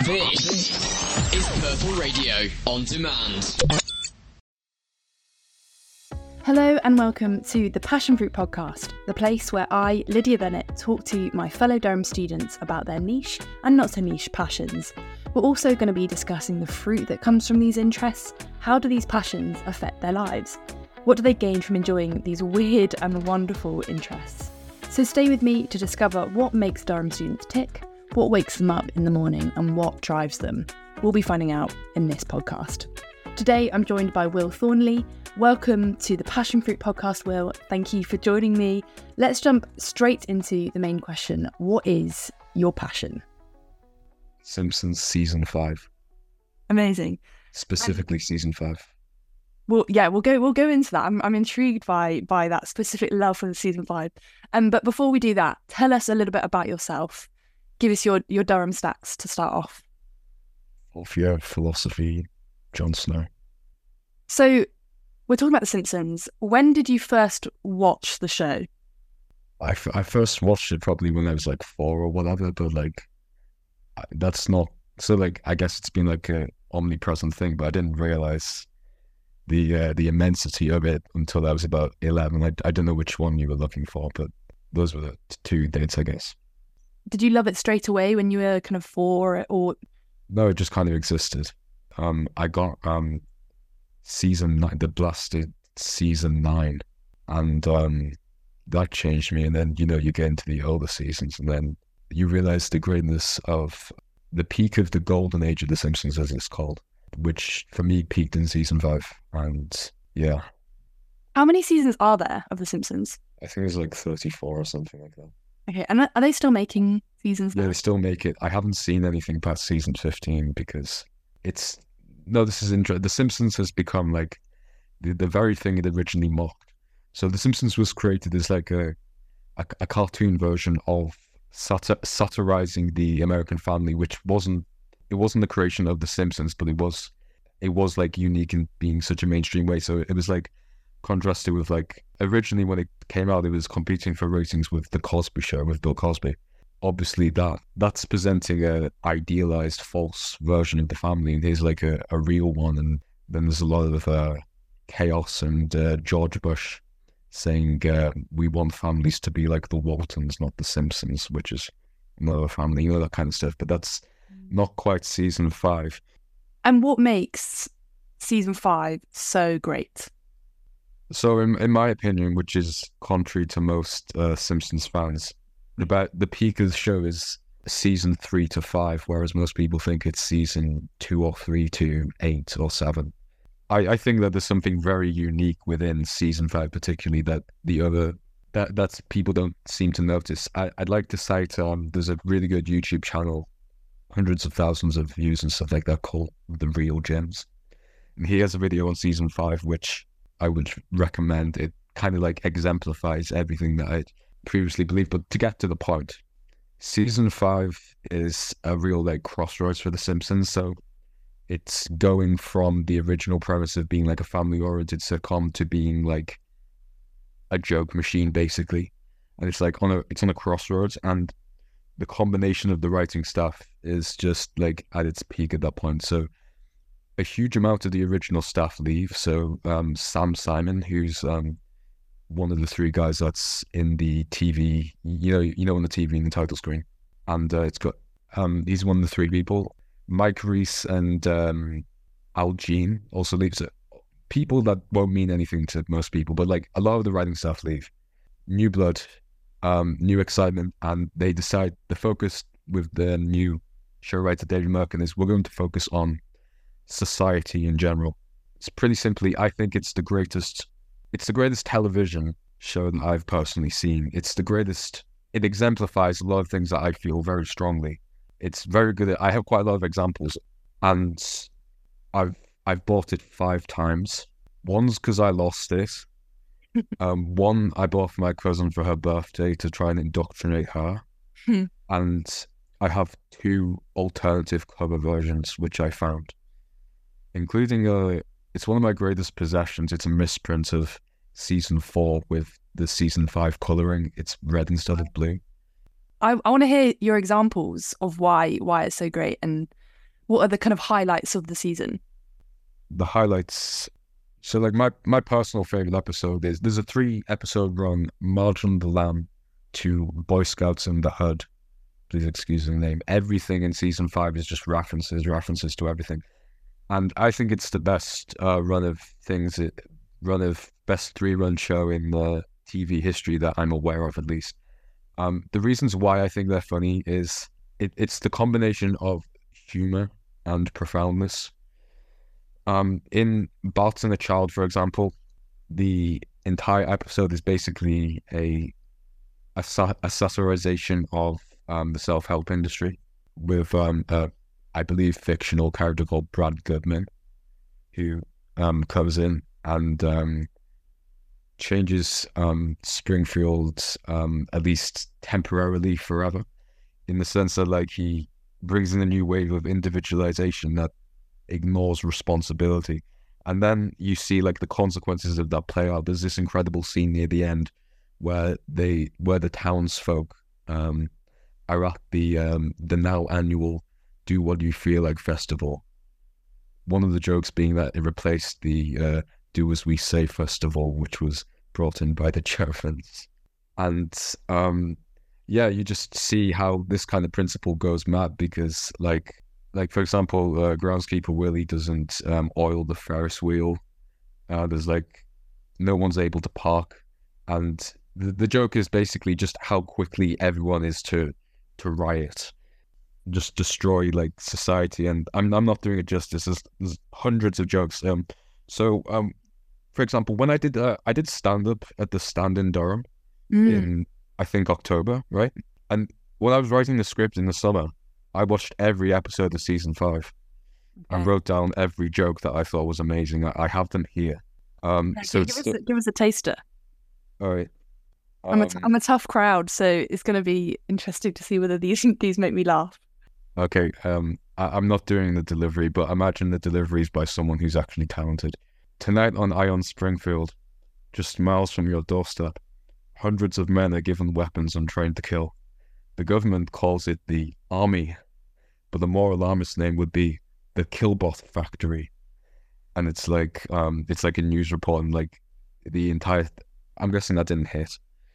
This is Purple Radio on demand. Hello and welcome to the Passion Fruit Podcast, the place where I, Lydia Bennett, talk to my fellow Durham students about their niche and not so niche passions. We're also going to be discussing the fruit that comes from these interests. How do these passions affect their lives? What do they gain from enjoying these weird and wonderful interests? So stay with me to discover what makes Durham students tick, what wakes them up in the morning, and what drives them. We'll be finding out in this podcast. Today, I'm joined by Will Thornley. Welcome to the Passion Fruit Podcast, Will. Thank you for joining me. Let's jump straight into the main question. What is your passion? Simpsons Season 5. Amazing. Specifically Season 5. Well, yeah, we'll go into that. I'm intrigued by that specific love for the Season 5. But before we do that, tell us a little bit about yourself. Give us your Durham stats to start off. Fourth year philosophy, Jon Snow. So, we're talking about The Simpsons. When did you first watch the show? I first watched it probably when I was like 4 or whatever, but that's not... So I guess it's been like a omnipresent thing, but I didn't realise the immensity of it until I was about 11. I don't know which one you were looking for, but those were the two dates, I guess. Did you love it straight away when you were kind of 4 or...? No, it just kind of existed. I got season 9, the blasted season 9, and that changed me. And then, you get into the older seasons, and then you realise the greatness of the peak of the golden age of The Simpsons, as it's called, which for me peaked in season 5. And yeah. How many seasons are there of The Simpsons? I think there's like 34 or something like that. Okay, and are they still making seasons now? Yeah, they still make it. I haven't seen anything past season 15 because this is interesting. The Simpsons has become like the very thing it originally mocked. So The Simpsons was created as like a cartoon version of satirizing the American family, which wasn't the creation of The Simpsons, but it was like unique in being such a mainstream way. So it was like contrasted with like originally when it came out, it was competing for ratings with The Cosby Show with Bill Cosby. Obviously that's presenting a idealized false version of the family, and here's like a real one. And then there's a lot of chaos and George Bush saying we want families to be like the Waltons, not the Simpsons, which is another family, that kind of stuff. But that's not quite season 5. And what makes season 5 so great? So in my opinion, which is contrary to most Simpsons fans, about the peak of the show is season 3 to 5, whereas most people think it's season 2 or 3 to 8 or 7. I think that there's something very unique within season 5, particularly that people don't seem to notice. I'd like to cite there's a really good YouTube channel, hundreds of thousands of views and stuff like that, called The Real Gems, and he has a video on season 5 which I would recommend. It kind of like exemplifies everything that I previously believed. But to get to the point, season 5 is a real like crossroads for The Simpsons. So it's going from the original premise of being like a family-oriented sitcom to being like a joke machine, basically. And it's like it's on a crossroads, and the combination of the writing staff is just like at its peak at that point. So a huge amount of the original staff leave. So Sam Simon, who's one of the 3 guys that's in the TV, on the TV in the title screen, and it's got he's one of the 3 people. Mike Reese and Al Jean also leave. So people that won't mean anything to most people, but like a lot of the writing staff leave. New blood, new excitement, and they decide the focus with the new show writer David Merkin is we're going to focus on society in general. It's pretty simply, I think it's the greatest television show that I've personally seen. It's the greatest. It exemplifies a lot of things that I feel very strongly. It's very good. I have quite a lot of examples, and I've bought it 5 times. One's because I lost it. One I bought for my cousin for her birthday to try and indoctrinate her. And I have 2 alternative cover versions which I found, including it's one of my greatest possessions. It's a misprint of season 4 with the season 5 colouring. It's red instead of blue. I want to hear your examples of why it's so great, and what are the kind of highlights of the season? The highlights. So like my personal favorite episode is there's a 3-episode run, Margin the Lamb to Boy Scouts in the Hood. Please excuse the name. Everything in season 5 is just references to everything. And I think it's the best run of best 3-run show in the TV history that I'm aware of, at least. The reasons why I think they're funny is it's the combination of humor and profoundness. In Bart and a Child, for example, the entire episode is basically a satirization of the self-help industry with I believe fictional character called Brad Goodman, who comes in and changes Springfield at least temporarily forever, in the sense that like he brings in a new wave of individualization that ignores responsibility. And then you see like the consequences of that play out. There's this incredible scene near the end where the townsfolk are at the now annual Do What You Feel Like festival. One of the jokes being that it replaced the Do As We Say festival, which was brought in by the Germans. And yeah, you just see how this kind of principle goes mad, because like for example, groundskeeper Willie doesn't oil the Ferris wheel. There's like no one's able to park, and the joke is basically just how quickly everyone is to riot, just destroy like society. And I'm not doing it justice. There's hundreds of jokes. For example, when I did stand up at the Stand in Durham in I think October, right? And when I was writing the script in the summer, I watched every episode of season 5 and wrote down every joke that I thought was amazing. I have them here. So give us a taster. All right. I'm a tough crowd, so it's going to be interesting to see whether these make me laugh. Okay. I'm not doing the delivery, but imagine the deliveries by someone who's actually talented. Tonight on Ion Springfield, just miles from your doorstep, hundreds of men are given weapons and trained to kill. The government calls it the Army, but the more alarmist name would be the Killbot Factory. And it's like a news report, and like the entire. I'm guessing that didn't hit.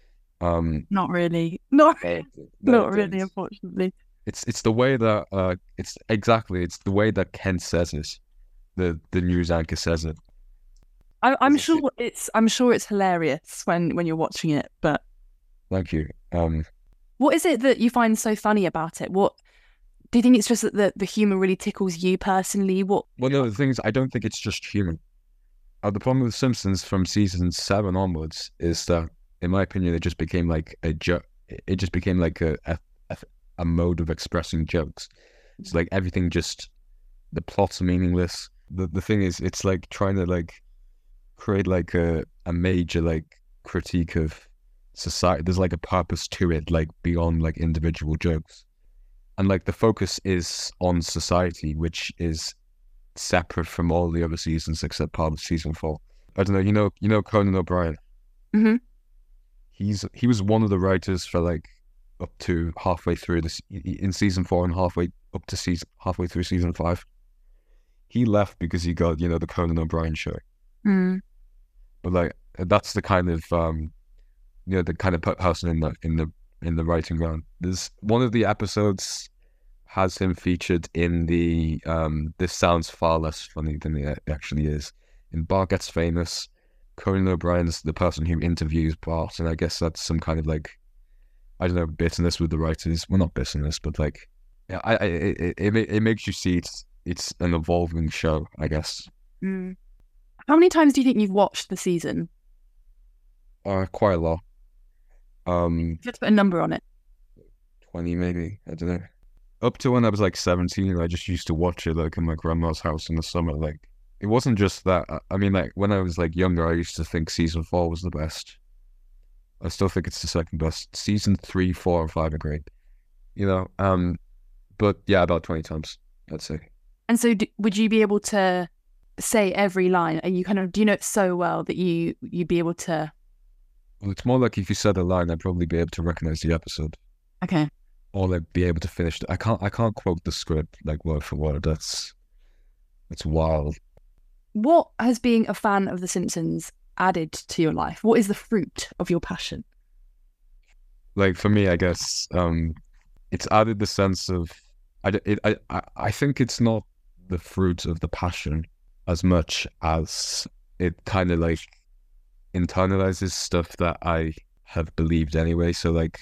Not really. Not really, unfortunately. It's the way that it's the way that Ken says it. The news anchor says it. I'm sure it's hilarious when you're watching it, but thank you. What is it that you find so funny about it? What do you think? It's just that the humor really tickles you personally? What? Well, no, the thing is, I don't think it's just humor. The problem with Simpsons from season 7 onwards is that, in my opinion, it just became like a joke. It just became like a mode of expressing jokes. It's like everything just, the plots are meaningless. The thing is, it's like trying to like create like a major like critique of society. There's like a purpose to it, like beyond like individual jokes, and like the focus is on society, which is separate from all the other seasons except part of season 4. I don't know. You know Conan O'Brien. Mm-hmm. He was one of the writers for like up to halfway through this in season 4 and halfway through season 5. He left because he got the Conan O'Brien show. Mm. But like that's the kind of the kind of person in the writing round. There's one of the episodes has him featured in the this sounds far less funny than it actually is. In Bart Gets Famous, Conan O'Brien's the person who interviews Bart, and I guess that's some kind of like, I don't know, bitterness with the writers. Well, not bitterness, but like, yeah, it makes you see it's an evolving show, I guess. Mm. How many times do you think you've watched the season? Quite a lot. You have to put a number on it. 20 maybe, I don't know. Up to when I was like 17, I just used to watch it like in my grandma's house in the summer. Like, it wasn't just that. I mean, like when I was like younger, I used to think season 4 was the best. I still think it's the second best. Season 3, 4, and 5 are great. But yeah, about 20 times, I'd say. And so would you be able to say every line? Are you do you know it so well that you'd be able to? Well, it's more like if you said a line, I'd probably be able to recognize the episode. Okay. or like be able to finish. I can't quote the script like word for word. That's wild. What has being a fan of The Simpsons added to your life? What is the fruit of your passion? Like for me, I guess it's added the sense of I think it's not the fruit of the passion as much as it kind of like internalizes stuff that I have believed anyway. So like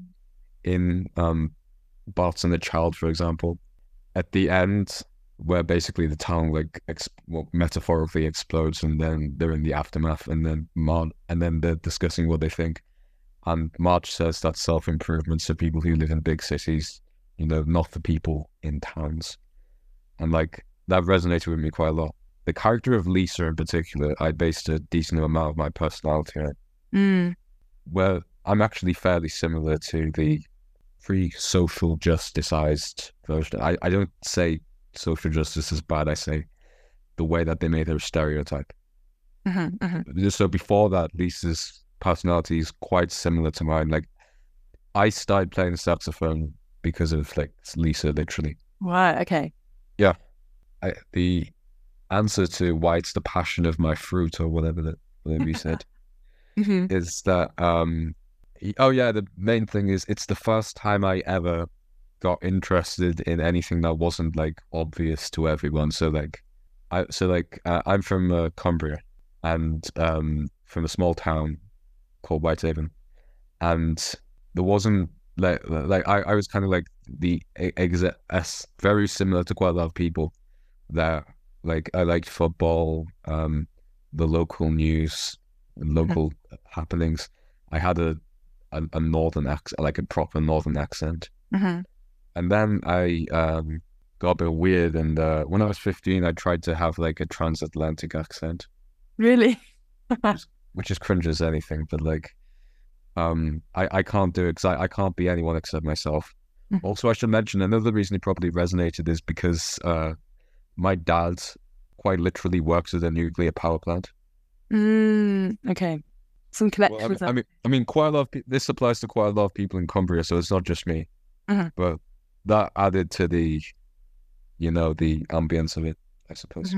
in Bart and the Child, for example, at the end where basically the town like metaphorically explodes, and then they're in the aftermath, and then they're discussing what they think, and Marge says that self-improvement's for people who live in big cities, not for people in towns, and like that resonated with me quite a lot. The character of Lisa in particular, I based a decent amount of my personality on it. Where I'm actually fairly similar to the free social justicized version. I don't say social justice is bad, I say the way that they made her a stereotype. So before that, Lisa's personality is quite similar to mine. Like I started playing the saxophone because of like Lisa, literally. Right, okay. Yeah. The answer to why it's the passion of my fruit, or whatever you said, is that the main thing is it's the first time I ever got interested in anything that wasn't like obvious to everyone. So I'm from Cumbria, and from a small town called Whitehaven, and there wasn't like I was kind of like the very similar to quite a lot of people that like I liked football, the local news, local happenings. I had a northern accent, like a proper northern accent. And then I got a bit weird, and when I was 15, I tried to have like a transatlantic accent. Really? which is cringe as anything, but like I can't do it because I can't be anyone except myself. Also, I should mention another reason it probably resonated is because my dad quite literally works at a nuclear power plant. Okay. Some connection with that. I mean, quite a lot of this applies to quite a lot of people in Cumbria, so it's not just me. But that added to the ambience of it, I suppose.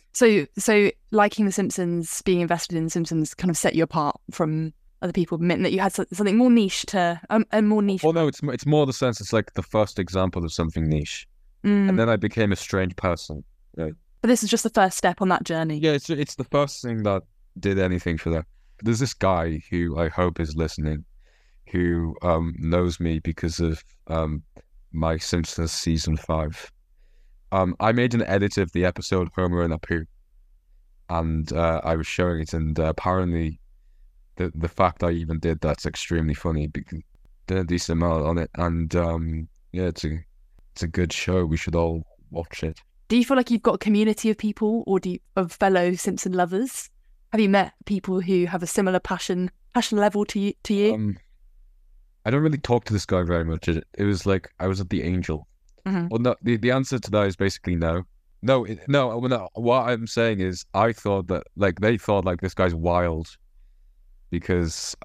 So liking The Simpsons, being invested in The Simpsons, kind of set you apart from other people, meant that you had something more niche to a more niche. Well, no, it's more the sense it's like the first example of something niche, and then I became a strange person. Right? But this is just the first step on that journey. Yeah, it's the first thing that did anything for that. There's this guy who I hope is listening, who knows me because of my Simpsons season 5. I made an edit of the episode Homer and Apu, and I was showing it, and apparently the fact I even did that's extremely funny because did a decent amount on it, and it's a good show. We should all watch it. Do you feel like you've got a community of people, or of fellow Simpson lovers? Have you met people who have a similar passion level to you? I don't really talk to this guy very much. It was like I was at the Angel. Well, no, the answer to that is basically no. No. What I'm saying is I thought that like they thought like this guy's wild because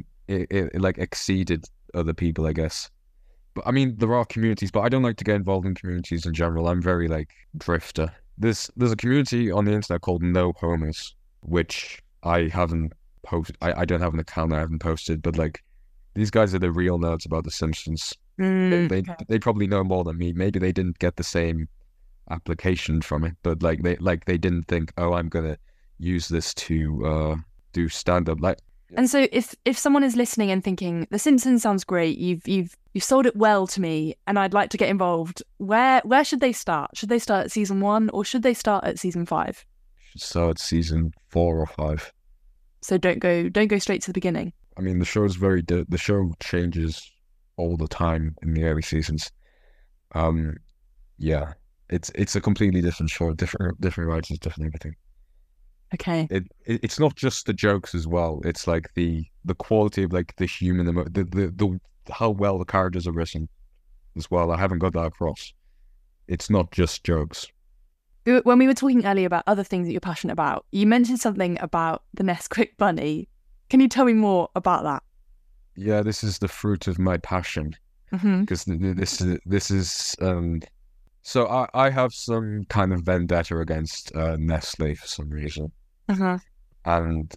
it like exceeded other people, I guess. But I mean, there are communities, but I don't like to get involved in communities in general. I'm very like drifter. There's a community on the internet called No Homers, which I haven't posted. I don't have an account. I haven't posted, but like these guys are the real nerds about The Simpsons. They probably know more than me. Maybe they didn't get the same application from it, but they didn't think, oh, I'm gonna use this to do stand up. Like, and so if someone is listening and thinking The Simpsons sounds great, you've sold it well to me, and I'd like to get involved, where should they start? Should they start at season 1 or should they start at season 5? Should start at season 4 or 5. So don't go straight to the beginning. I mean, the show changes all the time in the early seasons. Yeah, it's a completely different show, different writers, different everything. Okay. It's not just the jokes as well. It's like the quality of like the human, the how well the characters are written as well. I haven't got that across. It's not just jokes. When we were talking earlier about other things that you're passionate about, you mentioned something about the Nesquik bunny. Can you tell me more about that? Yeah, this is the fruit of my passion. because this is so I have some kind of vendetta against Nestle for some reason, and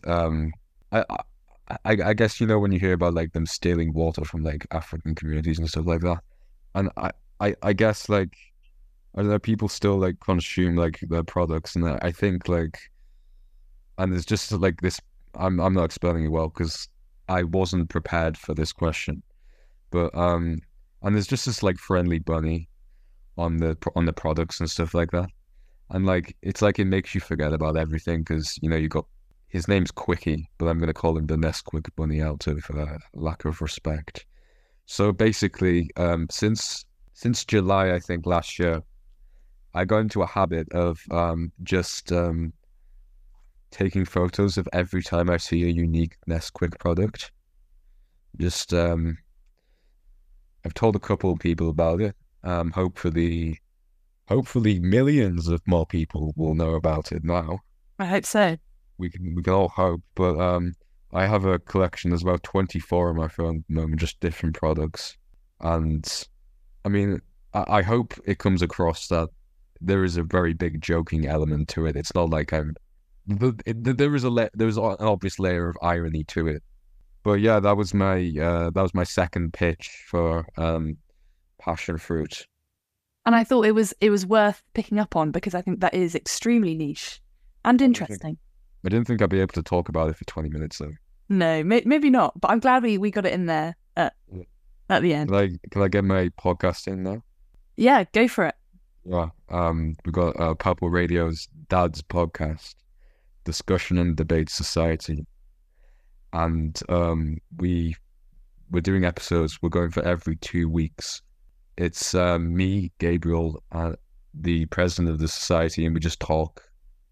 I guess when you hear about like them stealing water from like African communities and stuff like that, and I guess like I don't know, people still like consume like their products, and I think like, and there's just like this. I'm not explaining it well because I wasn't prepared for this question, but and there's just this like friendly bunny on the products and stuff like that, and like it's like it makes you forget about everything because you got his name's Quickie, but I'm gonna call him the Nesquik bunny out of lack of respect. So basically, since July I think last year, I got into a habit of just taking photos of every time I see a unique Nesquik product. Just I've told a couple of people about it. Hopefully millions of more people will know about it now. I hope so. We can all hope. But I have a collection. There's about 24 on my phone at the moment, just different products. And I mean, I hope it comes across that there is a very big joking element to it. It's not like there is an obvious layer of irony to it. But yeah, that was my second pitch for passion fruit. And I thought it was worth picking up on because I think that is extremely niche and interesting. I didn't think I'd be able to talk about it for 20 minutes though. No, maybe not. But I'm glad we got it in there at the end. Can I get my podcast in now? Yeah, go for it. Yeah, we got Purple Radio's Dad's podcast, Discussion and Debate Society, and we're doing episodes. We're going for every 2 weeks. It's me, Gabriel, the president of the society, and we just talk.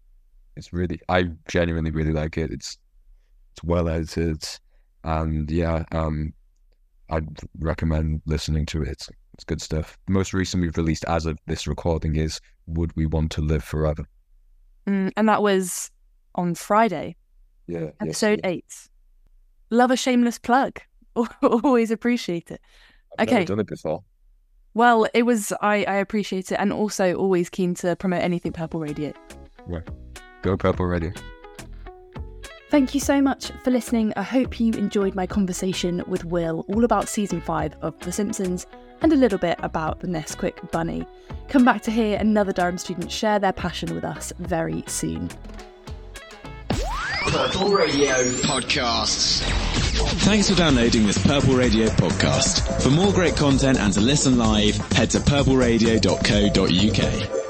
I genuinely really like it. It's well edited, and yeah, I'd recommend listening to it. It's good stuff. The most recent we've released as of this recording is Would We Want to Live Forever? And that was on Friday. Yeah. Episode 8. Love a shameless plug. Always appreciate it. I've never done it before. Well, it was, I appreciate it, and also always keen to promote anything Purple Radio. Right. Go Purple Radio. Thank you so much for listening. I hope you enjoyed my conversation with Will all about season 5 of The Simpsons and a little bit about the Nesquik bunny. Come back to hear another Durham student share their passion with us very soon. Purple Radio Podcasts. Thanks for downloading this Purple Radio podcast. For more great content and to listen live, head to purpleradio.co.uk.